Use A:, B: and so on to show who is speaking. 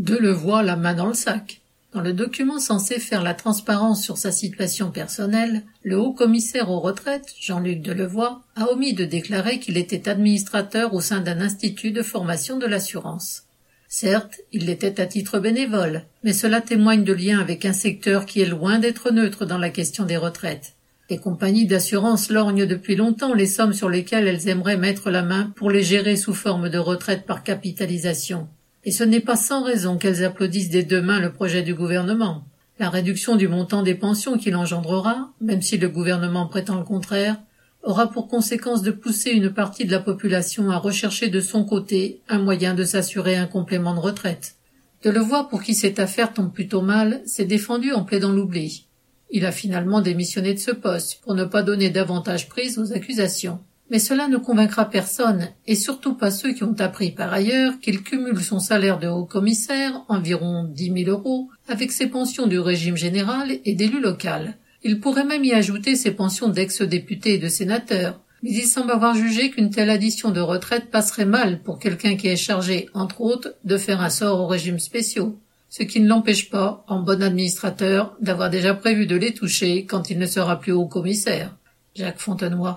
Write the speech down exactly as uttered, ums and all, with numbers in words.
A: Delevoye la main dans le sac. Dans le document censé faire la transparence sur sa situation personnelle, le haut-commissaire aux retraites, Jean-Luc Delevoye, a omis de déclarer qu'il était administrateur au sein d'un institut de formation de l'assurance. Certes, il l'était à titre bénévole, mais cela témoigne de liens avec un secteur qui est loin d'être neutre dans la question des retraites. Les compagnies d'assurance lorgnent depuis longtemps les sommes sur lesquelles elles aimeraient mettre la main pour les gérer sous forme de retraite par capitalisation. Et ce n'est pas sans raison qu'elles applaudissent des deux mains le projet du gouvernement. La réduction du montant des pensions qu'il engendrera, même si le gouvernement prétend le contraire, aura pour conséquence de pousser une partie de la population à rechercher de son côté un moyen de s'assurer un complément de retraite. Delevoye, pour qui cette affaire tombe plutôt mal, s'est défendu en plaidant l'oubli. Il a finalement démissionné de ce poste pour ne pas donner davantage prise aux accusations. Mais cela ne convaincra personne, et surtout pas ceux qui ont appris par ailleurs qu'il cumule son salaire de haut-commissaire, environ dix mille euros, avec ses pensions du régime général et d'élu local. Il pourrait même y ajouter ses pensions d'ex-députés et de sénateurs, mais il semble avoir jugé qu'une telle addition de retraite passerait mal pour quelqu'un qui est chargé, entre autres, de faire un sort aux régimes spéciaux, ce qui ne l'empêche pas, en bon administrateur, d'avoir déjà prévu de les toucher quand il ne sera plus haut-commissaire. Jacques Fontenoy.